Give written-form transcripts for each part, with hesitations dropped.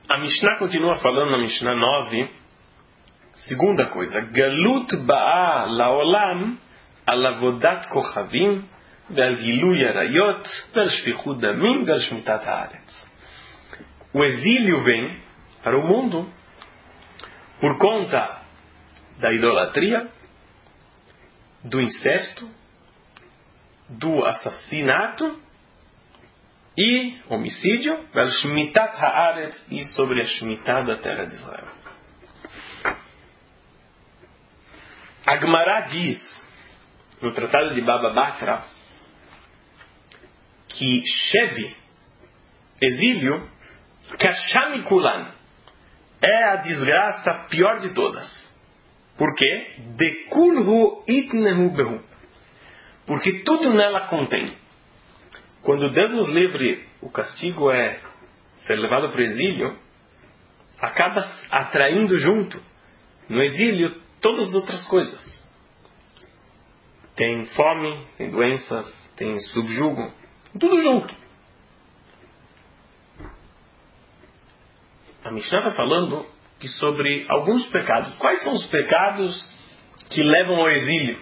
A Mishnah continua falando na Mishnah 9, segunda coisa, Galut ba'a la'olam al avodat kochavim ve'al gilui arayot ve'al shfichut damim ve'al shmitat haaretz. O exílio vem para o mundo por conta da idolatria, do incesto, do assassinato e homicídio, ve'al shmitat haaretz, e sobre a shmitá da terra de Israel. A Gemara diz, no Tratado de Baba Batra, que Shevi, exílio, Kasham Kulan, é a desgraça pior de todas. Por quê? Dekulhu itnehu behu. Porque tudo nela contém. Quando Deus nos livre, o castigo é ser levado para o exílio, acaba atraindo junto, no exílio, todas as outras coisas. Tem fome, tem doenças, tem subjugo, tudo junto. A Mishnah está falando que sobre alguns pecados. Quais são os pecados que levam ao exílio?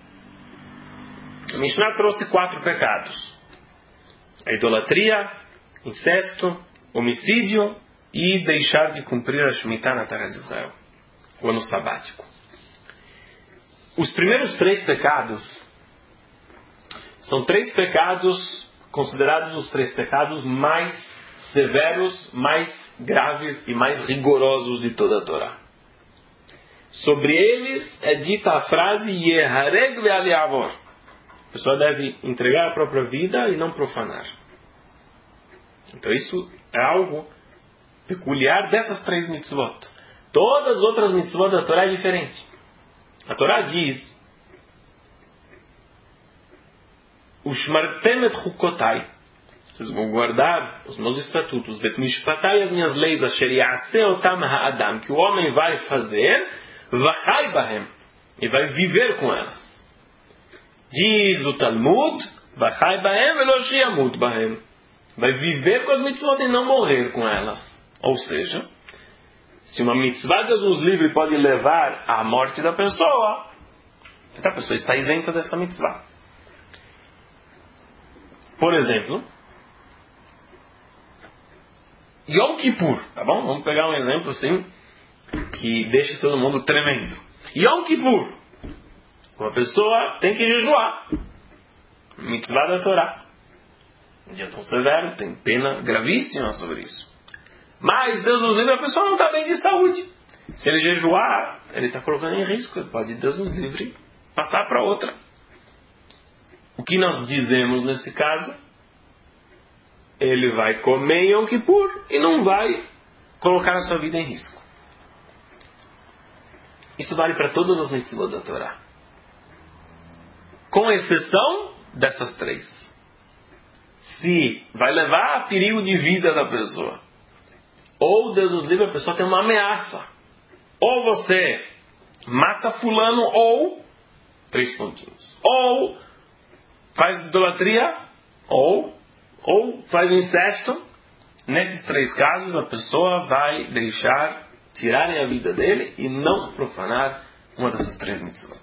A Mishnah trouxe 4 pecados: a idolatria, incesto, homicídio e deixar de cumprir a Shemitah na terra de Israel, o ano sabático. Os primeiros 3 pecados são 3 pecados considerados os 3 pecados mais severos, mais graves e mais rigorosos de toda a Torá. Sobre eles é dita a frase Yehareg ve'aliavor. A pessoa deve entregar a própria vida e não profanar. Então isso é algo peculiar dessas 3 mitzvot. Todas as outras mitzvot da Torá é diferente. A Torá diz Ushmartem et chukotai, vocês vão guardar os meus estatutos, bet mishpatai, as minhas leis, asher ya'aseh otam ha'adam, que o homem vai fazer, vachai bahem, e vai viver com elas. Diz o Talmud, vachai bahem velosh yamut bahem, vai viver com as mitzvot e não morrer com elas. Ou seja, se uma mitzvah Deus nos livre pode levar à morte da pessoa, então a pessoa está isenta desta mitzvah. Por exemplo, Yom Kippur, tá bom? Vamos pegar um exemplo assim, que deixa todo mundo tremendo. Yom Kippur, uma pessoa tem que jejuar. Mitzvah da Torá. Um dia tão severo, tem pena gravíssima sobre isso. Mas Deus nos livre, a pessoa não está bem de saúde. Se ele jejuar, ele está colocando em risco. Ele pode, Deus nos livre, passar para outra. O que nós dizemos nesse caso? Ele vai comer Yom Kippur e não vai colocar a sua vida em risco. Isso vale para todas as mitzvot da Torá, com exceção dessas 3. Se vai levar a perigo de vida da pessoa, ou Deus nos livre, a pessoa tem uma ameaça, ou você mata fulano, ou 3 pontinhos, ou faz idolatria, ou faz incesto. Nesses 3 casos a pessoa vai deixar tirarem a vida dele e não profanar uma dessas 3 mitzvot.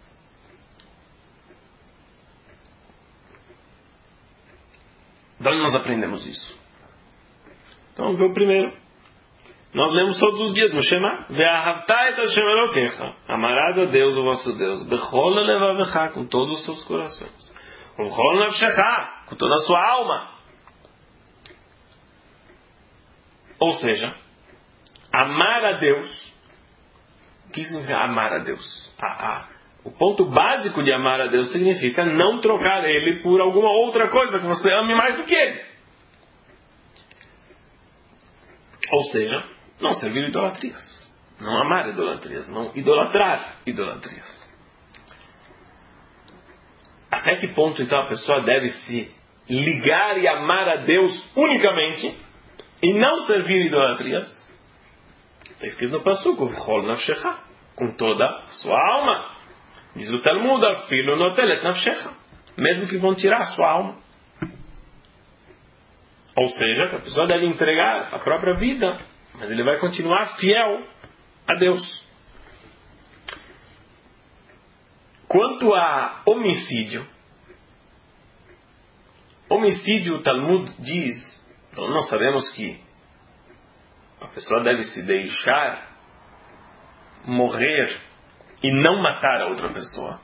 De onde nós aprendemos isso? Então vamos ver o primeiro. Nós lemos todos os dias no Shema, Ve'ahavta et Hashem Elokecha, amarás a Deus, o vosso Deus, bechol levavecha, com todos os seus corações, bechol nafshecha, com toda a sua alma. Ou seja, amar a Deus. O que significa amar a Deus? O ponto básico de amar a Deus significa não trocar Ele por alguma outra coisa que você ame mais do que Ele. Ou seja, não servir idolatrias, não amar idolatrias, não idolatrar idolatrias. Até que ponto então a pessoa deve se ligar e amar a Deus unicamente e não servir idolatrias? Está escrito no Pasuk, com toda a sua alma. Diz o Talmud, filho notelet nafshecha, mesmo que vão tirar a sua alma. Ou seja, que a pessoa deve entregar a própria vida mas ele vai continuar fiel a Deus. Quanto a homicídio, o Talmud diz, então nós sabemos que a pessoa deve se deixar morrer e não matar a outra pessoa.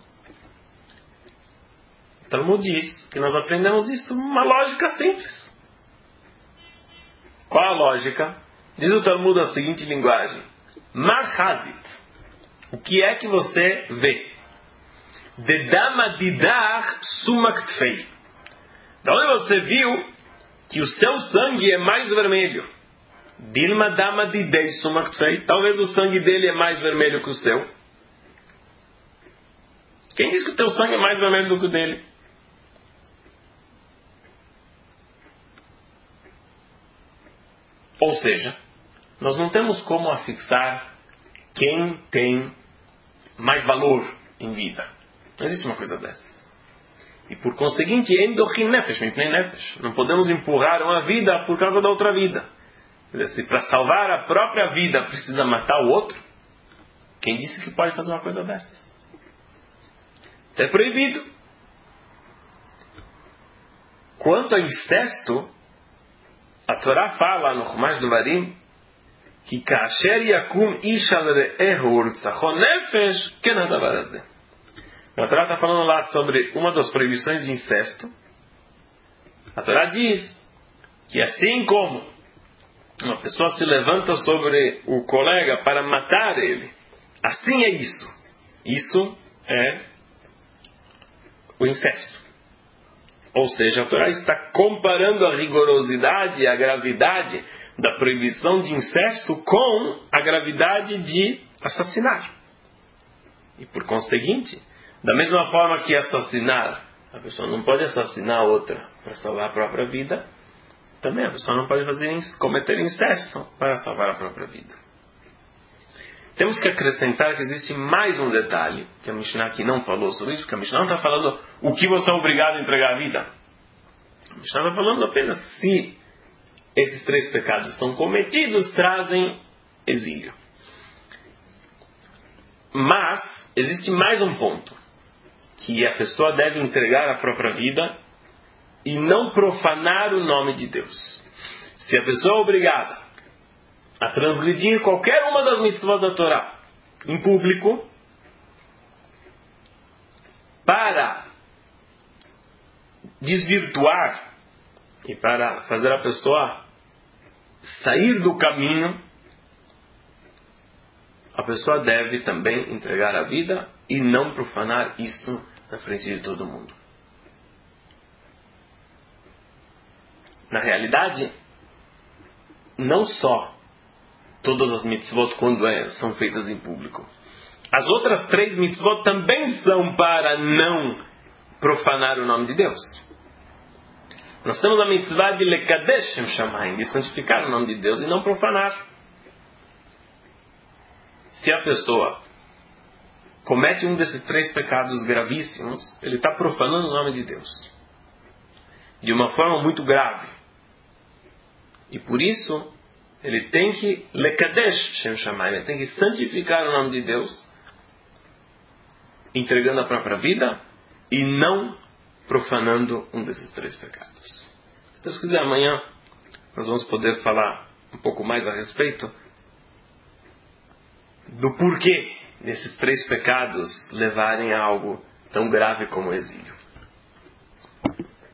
O Talmud diz que nós aprendemos isso, uma lógica simples. Qual a lógica? Diz o Talmud a seguinte linguagem: Marhazit. O que é que você vê? Dedama didar sumaktfei. Da onde você viu que o seu sangue é mais vermelho? Dilma dama didei sumaktfei. Talvez o sangue dele é mais vermelho que o seu. Quem diz que o teu sangue é mais vermelho do que o dele? Ou seja, nós não temos como afixar quem tem mais valor em vida. Não existe uma coisa dessas. E por conseguinte, endochin nefesh, mipnei nefesh. Não podemos empurrar uma vida por causa da outra vida. Se para salvar a própria vida precisa matar o outro, quem disse que pode fazer uma coisa dessas? É proibido. Quanto a incesto, a Torá fala no Chumash Devarim que kasher yakum isha le'ehu urtzachon nefesh kenadavar hazeh. A Torá está falando lá sobre uma das proibições de incesto. A Torá diz que assim como uma pessoa se levanta sobre o colega para matar ele, assim é isso. Isso é o incesto. Ou seja, a Torá está comparando a rigorosidade e a gravidade da proibição de incesto com a gravidade de assassinar. E por conseguinte, da mesma forma que assassinar, a pessoa não pode assassinar a outra para salvar a própria vida, também a pessoa não pode cometer incesto para salvar a própria vida. Temos que acrescentar que existe mais um detalhe, que a Mishnah aqui não falou sobre isso, porque a Mishnah não está falando o que você é obrigado a entregar à vida. A Mishnah está falando apenas se esses 3 pecados são cometidos, trazem exílio. Mas, existe mais um ponto, que a pessoa deve entregar a própria vida e não profanar o nome de Deus. Se a pessoa é obrigada a transgredir qualquer uma das mitzvot da Torá em público, para desvirtuar e para fazer a pessoa sair do caminho, a pessoa deve também entregar a vida e não profanar isto na frente de todo mundo. Na realidade, não só todas as mitzvot quando são feitas em público. As outras 3 mitzvot também são para não profanar o nome de Deus. Nós temos a mitzvah de lekadesh Shem Shamayim, de santificar o nome de Deus e não profanar. Se a pessoa comete um desses 3 pecados gravíssimos, ele está profanando o nome de Deus. De uma forma muito grave. E por isso, ele tem que lekadesh Shem Shamayim, ele tem que santificar o nome de Deus, entregando a própria vida e não profanando um desses 3 pecados. Se Deus quiser, amanhã nós vamos poder falar um pouco mais a respeito do porquê desses 3 pecados levarem a algo tão grave como o exílio.